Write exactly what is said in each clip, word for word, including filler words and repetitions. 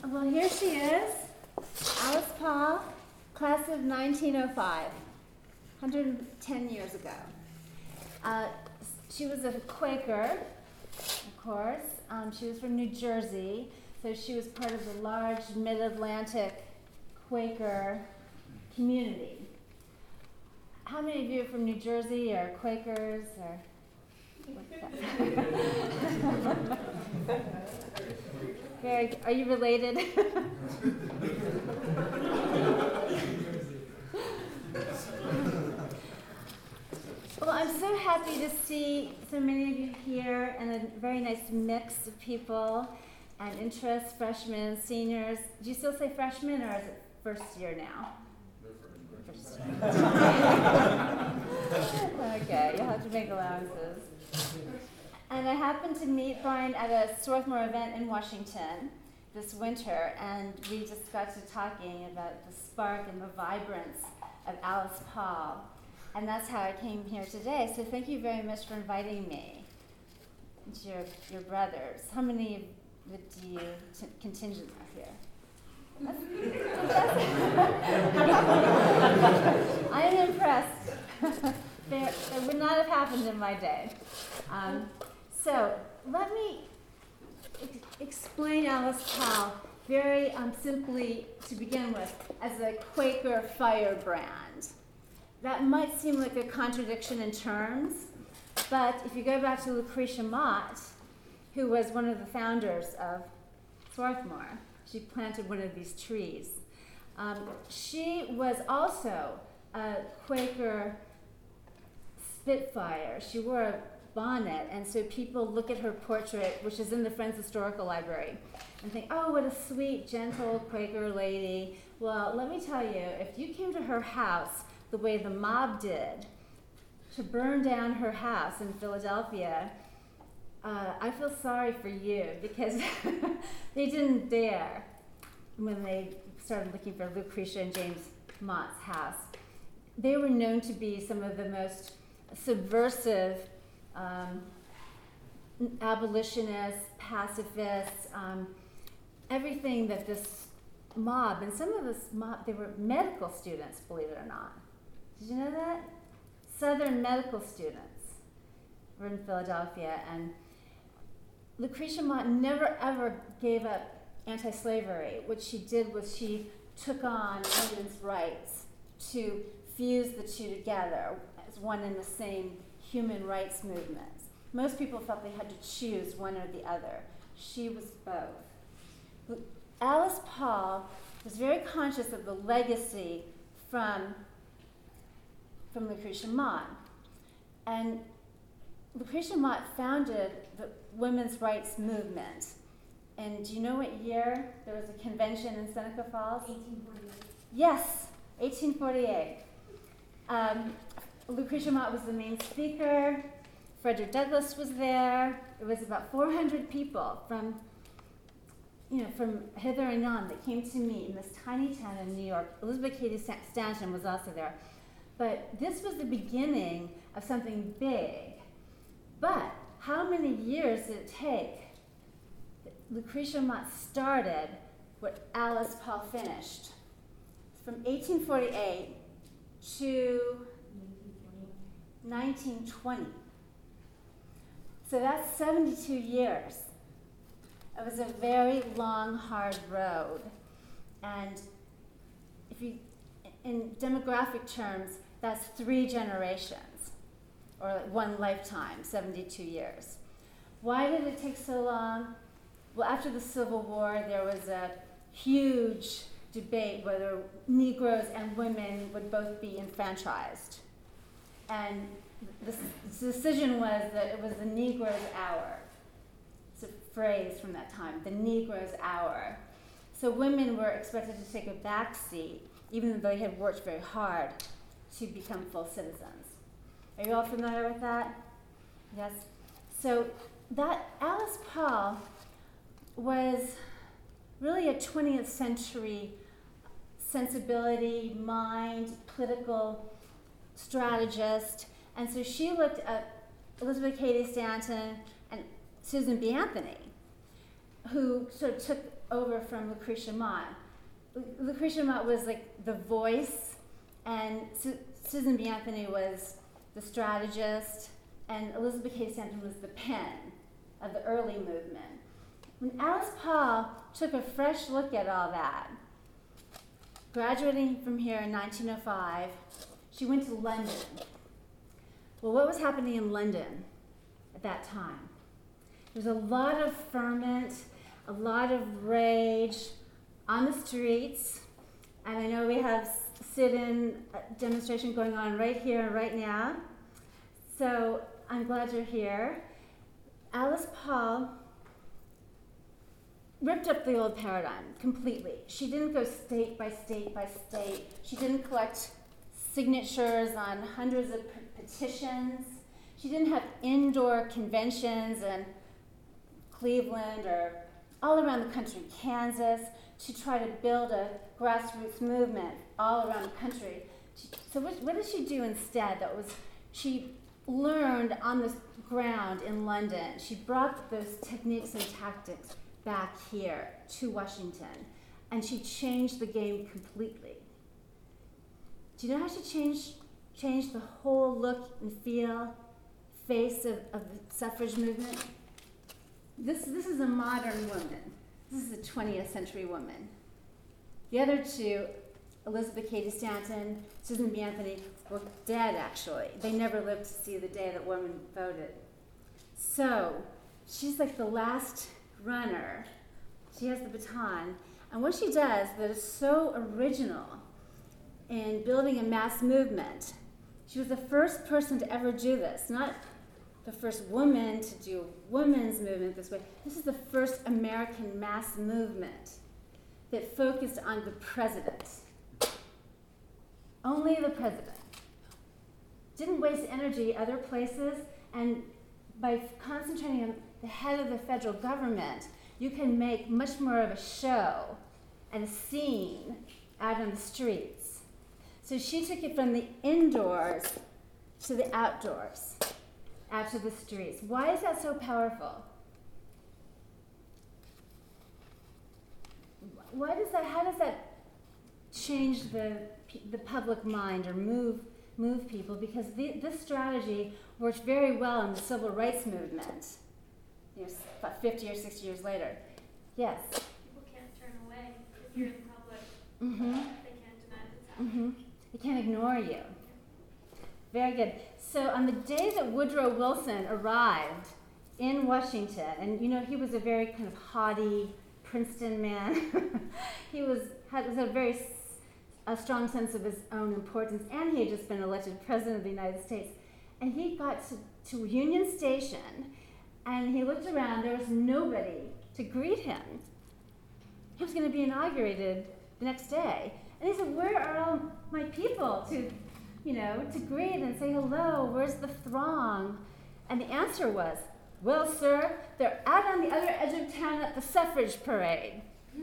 Well, here she is, Alice Paul, class of nineteen oh five, one hundred ten years ago. Uh, she was a Quaker, of course. Um, she was from New Jersey, so she was part of the large mid-Atlantic Quaker community. How many of you are from New Jersey or Quakers or what's that? Very, are you related? Well, I'm so happy to see so many of you here and a very nice mix of people and interests, freshmen, seniors. Do you still say freshmen or is it first year now? First year. Okay, you'll have to make allowances. And I happened to meet Brian at a Swarthmore event in Washington this winter, and we just got to talking about the spark and the vibrance of Alice Paul. And that's how I came here today. So thank you very much for inviting me and your, your brothers. How many of do you t- contingent are here? That's, that's I am impressed. There, that would not have happened in my day. Um, so let me ex- explain Alice Paul very um, simply to begin with as a Quaker firebrand. That might seem like a contradiction in terms, but if you go back to Lucretia Mott, who was one of the founders of Swarthmore, she planted one of these trees. Um, she was also a Quaker Spitfire. She wore a bonnet, and so people look at her portrait, which is in the Friends Historical Library, and think, oh, what a sweet, gentle Quaker lady. Well, let me tell you, if you came to her house the way the mob did, to burn down her house in Philadelphia, uh, I feel sorry for you, because they didn't dare when they started looking for Lucretia and James Mott's house. They were known to be some of the most subversive um, abolitionists, pacifists, um, everything that this mob, and some of this mob, they were medical students, believe it or not. Did you know that? Southern medical students were in Philadelphia, and Lucretia Mott never ever gave up anti-slavery. What she did was she took on women's rights to fuse the two together as one and the same human rights movements. Most people felt they had to choose one or the other. She was both. Alice Paul was very conscious of the legacy from, from Lucretia Mott. And Lucretia Mott founded the women's rights movement. And do you know what year there was a convention in Seneca Falls? eighteen forty-eight. Yes, eighteen forty-eight. Um, Lucretia Mott was the main speaker. Frederick Douglass was there. It was about four hundred people from, you know, from hither and yon that came to meet in this tiny town in New York. Elizabeth Cady Stanton was also there. But this was the beginning of something big. But how many years did it take? Lucretia Mott started what Alice Paul finished. From eighteen forty-eight to nineteen twenty. So that's seventy-two years. It was a very long, hard road. And if you, in demographic terms, that's three generations, or like one lifetime, seventy-two years. Why did it take so long? Well, after the Civil War, there was a huge debate whether Negroes and women would both be enfranchised. And the decision was that it was the Negro's hour. It's a phrase from that time, the Negro's hour. So women were expected to take a back seat, even though they had worked very hard to become full citizens. Are you all familiar with that? Yes? So that Alice Paul was really a twentieth century sensibility, mind, political strategist. And so she looked at Elizabeth Cady Stanton and Susan B. Anthony, who sort of took over from Lucretia Mott. Lu- Lucretia Mott was like the voice, and Su- Susan B. Anthony was the strategist, and Elizabeth Cady Stanton was the pen of the early movement. When Alice Paul took a fresh look at all that, graduating from here in nineteen oh five, she went to London. Well, what was happening in London at that time? There was a lot of ferment, a lot of rage on the streets, and I know we have sit-in demonstration going on right here and right now. So I'm glad you're here. Alice Paul ripped up the old paradigm completely. She didn't go state by state by state. She didn't collect signatures on hundreds of p- petitions. She didn't have indoor conventions in Cleveland or all around the country, Kansas, to try to build a grassroots movement all around the country. She, so what, what did she do instead? That was, she learned on the ground in London. She brought those techniques and tactics back here to Washington, and she changed the game completely. Do you know how she changed changed the whole look and feel, face of, of the suffrage movement? This this is a modern woman. This is a twentieth century woman. The other two, Elizabeth Cady Stanton, Susan B. Anthony, were dead actually. They never lived to see the day that women voted. So she's like the last runner. She has the baton. And what she does that is so original in building a mass movement, she was the first person to ever do this, not the first woman to do a women's movement this way. This is the first American mass movement that focused on the president. Only the president. Didn't waste energy other places, and by concentrating on the head of the federal government, you can make much more of a show and a scene out on the streets. So she took it from the indoors to the outdoors, out to the streets. Why is that so powerful? Why does that, how does that change the, the public mind or move, move people? Because the, this strategy worked very well in the civil rights movement, you know, about fifty or sixty years later. Yes? People can't turn away if you're in public. Mm-hmm. They can't deny what's happening. Mm-hmm. They can't ignore you. Very good. So on the day that Woodrow Wilson arrived in Washington, and you know, he was a very kind of haughty Princeton man. he was had, was a very s- a strong sense of his own importance, and he had just been elected president of the United States. And he got to, to Union Station, and he looked around. There was nobody to greet him. He was going to be inaugurated the next day. And he said, where are all my people to, you know, to greet and say hello? Where's the throng? And the answer was, well, sir, they're out on the other edge of town at the suffrage parade.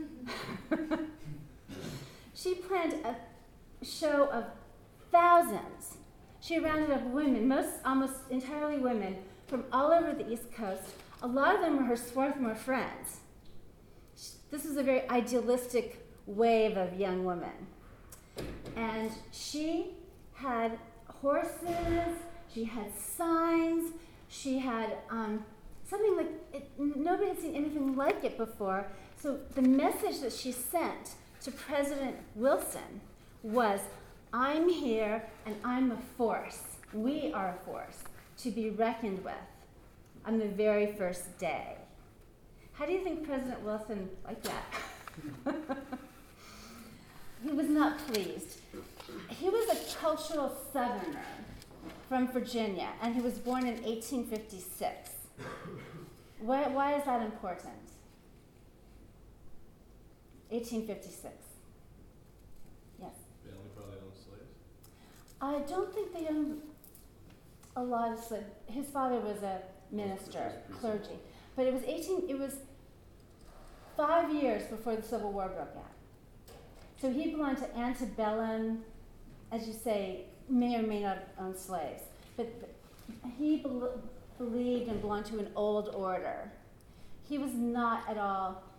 She planned a show of thousands. She rounded up women, most almost entirely women, from all over the East Coast. A lot of them were her Swarthmore friends. This was a very idealistic wave of young women. And she had horses, she had signs, she had um, something like, it, nobody had seen anything like it before. So the message that she sent to President Wilson was, I'm here and I'm a force. We are a force to be reckoned with on the very first day. How do you think President Wilson liked that? He was not pleased. He was a cultural Southerner from Virginia, and he was born in eighteen fifty-six. Why, why is that important? eighteen fifty-six. Yes? Family probably owned slaves? I don't think they owned a lot of slaves. His father was a minister, clergy. But it was eighteen, it was five years before the Civil War broke out. So he belonged to antebellum, as you say, may or may not own slaves. But he be- believed and belonged to an old order. He was not at all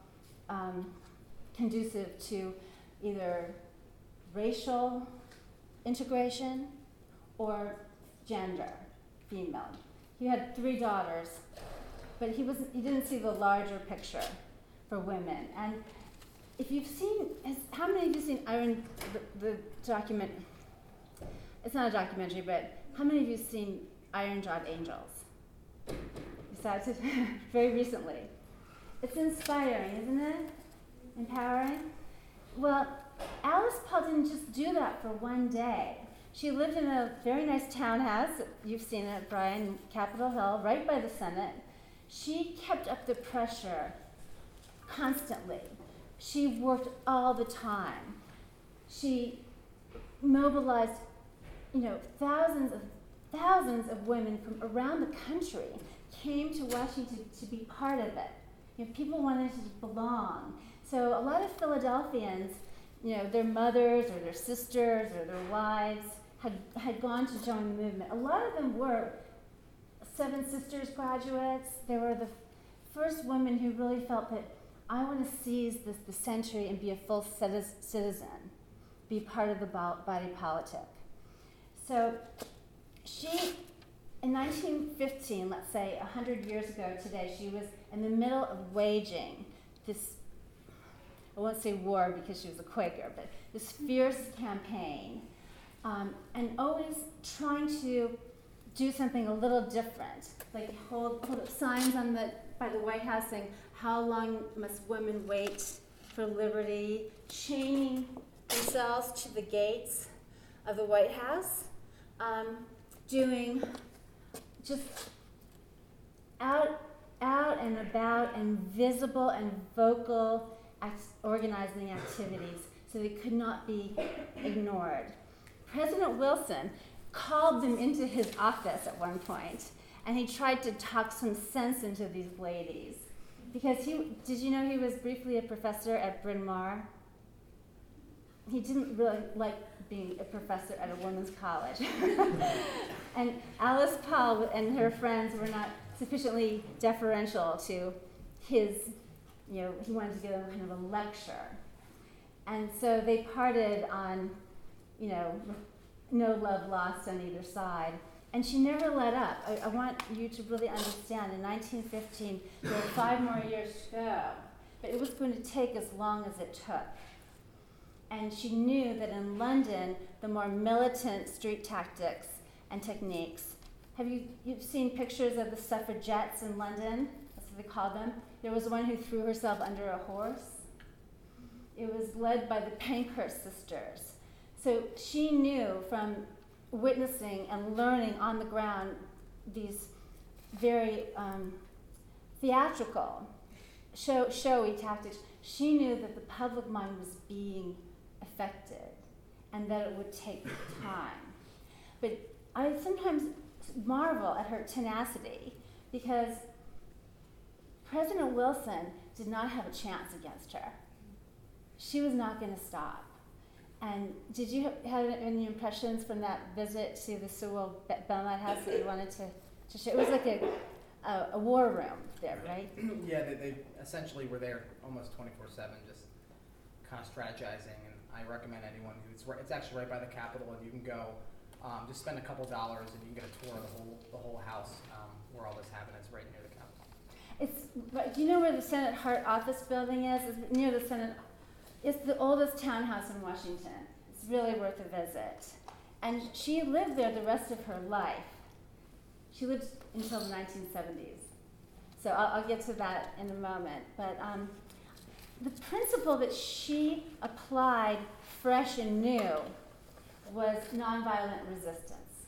um, conducive to either racial integration or gender, female. He had three daughters, but he was he didn't see the larger picture for women. And if you've seen, has, how many of you seen Iron, the, the document? It's not a documentary, but how many of you have seen Iron Jawed Angels? Besides, very recently. It's inspiring, isn't it? Empowering. Well, Alice Paul didn't just do that for one day. She lived in a very nice townhouse. You've seen it, Brian, Capitol Hill, right by the Senate. She kept up the pressure constantly. She worked all the time. She mobilized, you know, thousands of thousands of women from around the country came to Washington to be part of it. You know, people wanted to belong. So a lot of Philadelphians, you know, their mothers or their sisters or their wives had, had gone to join the movement. A lot of them were Seven Sisters graduates. They were the first women who really felt that I want to seize this, the century and be a full citizen, be part of the body politic. So she, in nineteen fifteen, let's say one hundred years ago today, she was in the middle of waging this, I won't say war because she was a Quaker, but this fierce campaign, um, and always trying to do something a little different, like hold, hold up signs on the by the White House saying, how long must women wait for liberty, chaining themselves to the gates of the White House, um, doing just out, out and about and visible and vocal act, organizing activities so they could not be ignored. President Wilson called them into his office at one point, and he tried to talk some sense into these ladies. Because he, did you know he was briefly a professor at Bryn Mawr? He didn't really like being a professor at a women's college. And Alice Paul and her friends were not sufficiently deferential to his, you know, he wanted to give them kind of a lecture. And so they parted on, you know, no love lost on either side. And she never let up. I, I want you to really understand, in nineteen fifteen, there were five more years to go, but it was going to take as long as it took. And she knew that in London, the more militant street tactics and techniques, have you you've seen pictures of the suffragettes in London? That's what they called them. There was one who threw herself under a horse. It was led by the Pankhurst sisters. So she knew from witnessing and learning on the ground these very um, theatrical, show, showy tactics, she knew that the public mind was being affected and that it would take time. But I sometimes marvel at her tenacity because President Wilson did not have a chance against her. She was not going to stop. And did you have any impressions from that visit to the Sewell Belmont House that you wanted to, to share? It was like a, a, a war room there, right? Yeah, they, they essentially were there almost twenty-four seven, just kind of strategizing. And I recommend anyone who's right, it's actually right by the Capitol, and you can go, um, just spend a couple dollars and you can get a tour of the whole the whole house um, where all this happened. It's right near the Capitol. It's. But do you know where the Senate Hart Office Building is? It's near the Senate. It's the oldest townhouse in Washington. It's really worth a visit. And she lived there the rest of her life. She lived until the nineteen seventies. So I'll, I'll get to that in a moment. But um, the principle that she applied fresh and new was nonviolent resistance,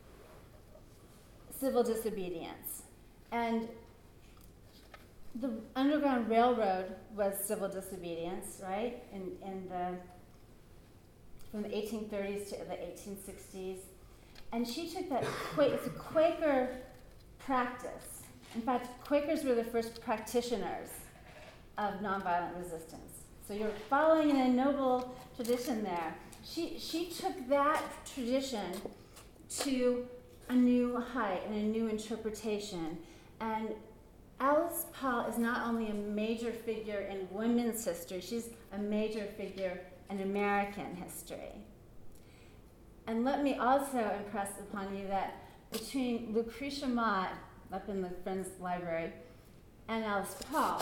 civil disobedience. And the Underground Railroad was civil disobedience, right? In, in the, from the eighteen thirties to the eighteen sixties. And she took that, it's a Quaker practice. In fact, Quakers were the first practitioners of nonviolent resistance. So you're following in a noble tradition there. She, she took that tradition to a new height and a new interpretation. And Alice Paul is not only a major figure in women's history, she's a major figure in American history. And let me also impress upon you that between Lucretia Mott, up in the Friends Library, and Alice Paul,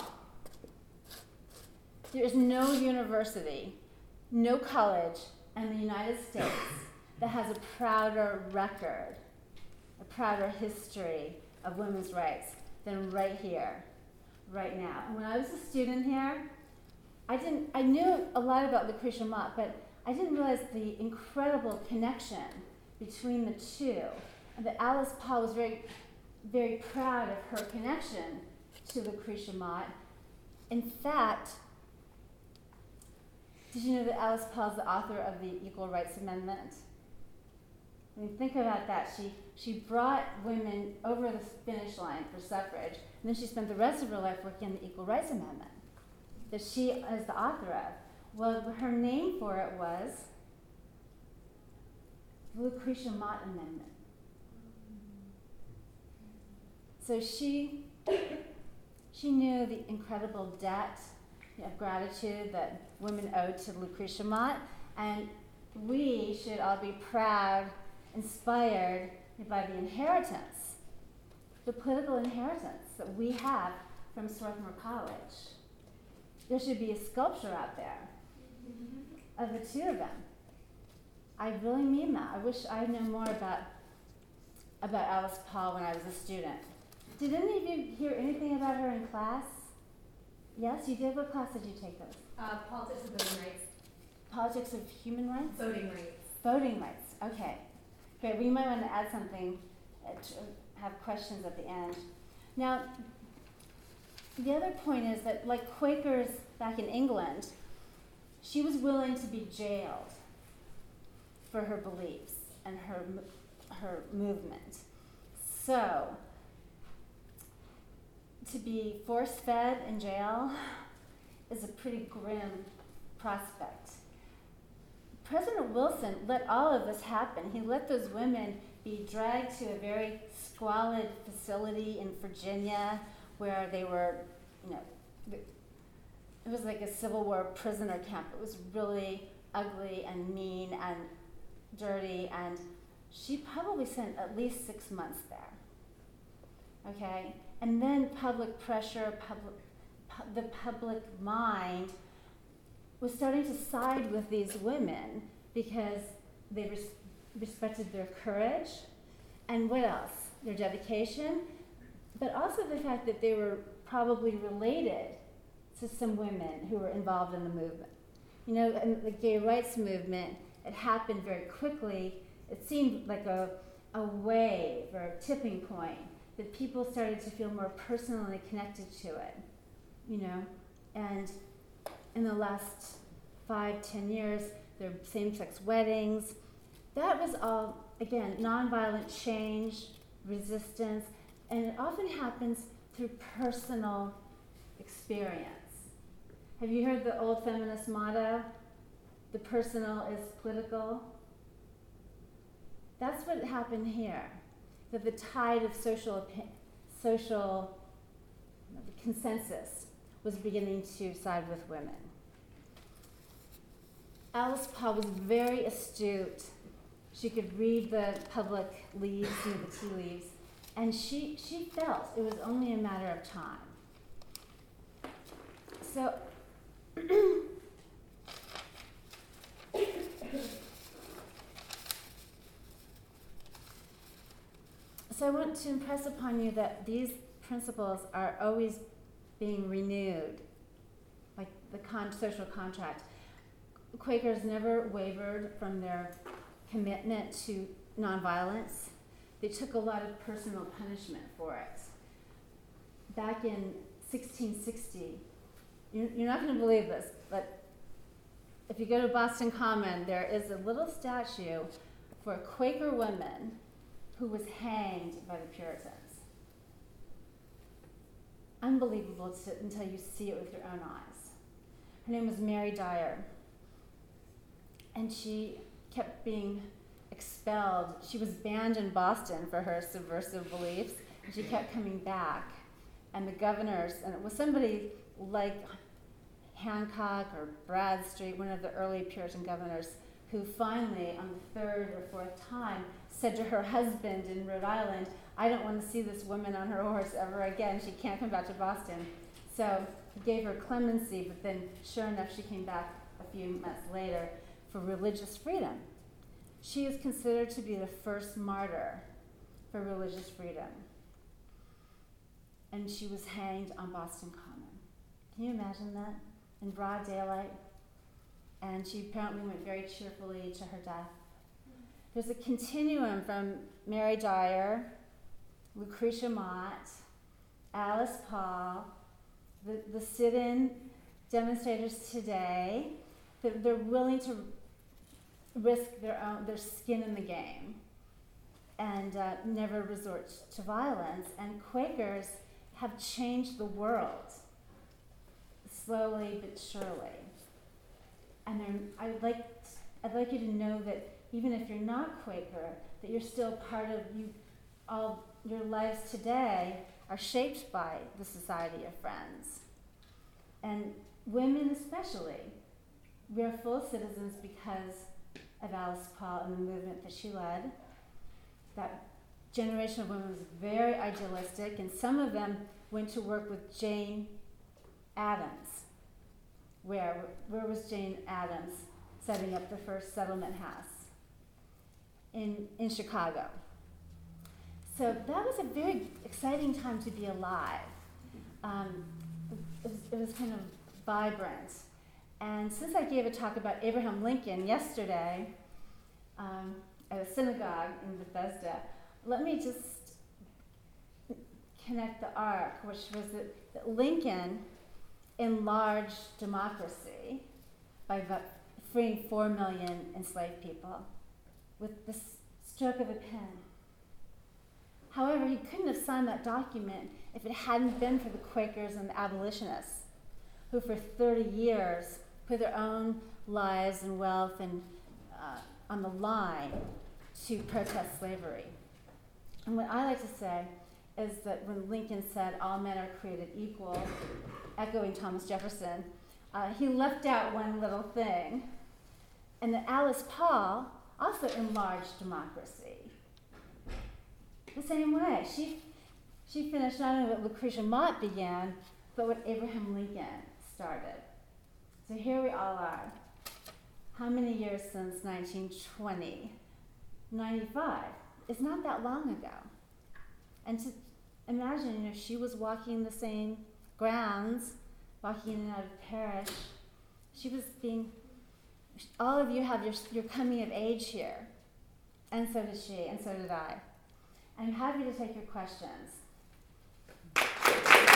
there is no university, no college in the United States that has a prouder record, a prouder history of women's rights than right here, right now. And when I was a student here, I didn't, I knew a lot about Lucretia Mott, but I didn't realize the incredible connection between the two. And that Alice Paul was very, very proud of her connection to Lucretia Mott. In fact, did you know that Alice Paul is the author of the Equal Rights Amendment? I mean, think about that. She, she brought women over the finish line for suffrage, and then she spent the rest of her life working on the Equal Rights Amendment that she is the author of. Well, her name for it was the Lucretia Mott Amendment. So she, she knew the incredible debt of gratitude that women owed to Lucretia Mott, and we should all be proud, inspired by the inheritance, the political inheritance that we have from Swarthmore College. There should be a sculpture out there of the two of them. I really mean that. I wish I knew more about, about Alice Paul when I was a student. Did any of you hear anything about her in class? Yes, you did? What class did you take those? Uh, politics of voting rights. Politics of human rights? Voting rights. Voting rights, okay. Great, we might want to add something, uh, to have questions at the end. Now, the other point is that, like Quakers back in England, she was willing to be jailed for her beliefs and her, her movement. So, to be force-fed in jail is a pretty grim prospect. President Wilson let all of this happen. He let those women be dragged to a very squalid facility in Virginia where they were, you know, it was like a Civil War prisoner camp. It was really ugly and mean and dirty, and she probably spent at least six months there. Okay? And then public pressure, public, pu- the public mind was starting to side with these women because they res- respected their courage, and what else? Their dedication, but also the fact that they were probably related to some women who were involved in the movement. You know, in the gay rights movement, it happened very quickly. It seemed like a, a wave or a tipping point that people started to feel more personally connected to it, you know, and in the last five, ten years, there were same-sex weddings. That was all, again, nonviolent change, resistance, and it often happens through personal experience. Have you heard the old feminist motto, the personal is political? That's what happened here, that the tide of social, social consensus was beginning to side with women. Alice Paul was very astute. She could read the public leaves, you know, the tea leaves, and she, she felt it was only a matter of time. So, so I want to impress upon you that these principles are always being renewed, like the con- social contract. Quakers never wavered from their commitment to nonviolence. They took a lot of personal punishment for it. Back in sixteen sixty, you're, you're not going to believe this, but if you go to Boston Common, there is a little statue for a Quaker woman who was hanged by the Puritans. Unbelievable to, until you see it with your own eyes. Her name was Mary Dyer. And she kept being expelled. She was banned in Boston for her subversive beliefs, and she kept coming back. and the governors, and it was somebody like Hancock or Bradstreet, one of the early Puritan governors, who finally, on the third or fourth time, said to her husband in Rhode Island, I don't want to see this woman on her horse ever again. She can't come back to Boston. So he gave her clemency, but then sure enough, she came back a few months later for religious freedom. She is considered to be the first martyr for religious freedom. And she was hanged on Boston Common. Can you imagine that? In broad daylight? And she apparently went very cheerfully to her death. There's a continuum from Mary Dyer, Lucretia Mott, Alice Paul, the, the sit-in demonstrators today. They're, they're willing to risk their own, their skin in the game and uh, never resort to violence. And Quakers have changed the world, slowly but surely. And they're, I'd like, I'd like you to know that even if you're not Quaker, that you're still part of you. All your lives today are shaped by the Society of Friends. And women especially, we are full citizens because of Alice Paul and the movement that she led. That generation of women was very idealistic, and some of them went to work with Jane Addams. Where, where was Jane Addams setting up the first settlement house? In, in Chicago. So that was a very exciting time to be alive. Um, it, was, it was kind of vibrant. And since I gave a talk about Abraham Lincoln yesterday um, at a synagogue in Bethesda, let me just connect the arc, which was that, that Lincoln enlarged democracy by freeing four million enslaved people with the stroke of a pen. However, he couldn't have signed that document if it hadn't been for the Quakers and the abolitionists, who for thirty years put their own lives and wealth and, uh, on the line to protest slavery. And what I like to say is that when Lincoln said all men are created equal, echoing Thomas Jefferson, uh, he left out one little thing, and that Alice Paul also enlarged democracy. The same way. She, she finished not only what Lucretia Mott began, but what Abraham Lincoln started. So here we all are. How many years since nineteen twenty? ninety-five. It's not that long ago. And to imagine, you know, she was walking the same grounds, walking in and out of parish. She was being, all of you have your, your coming of age here. And so did she, and so did I. I'm happy to take your questions.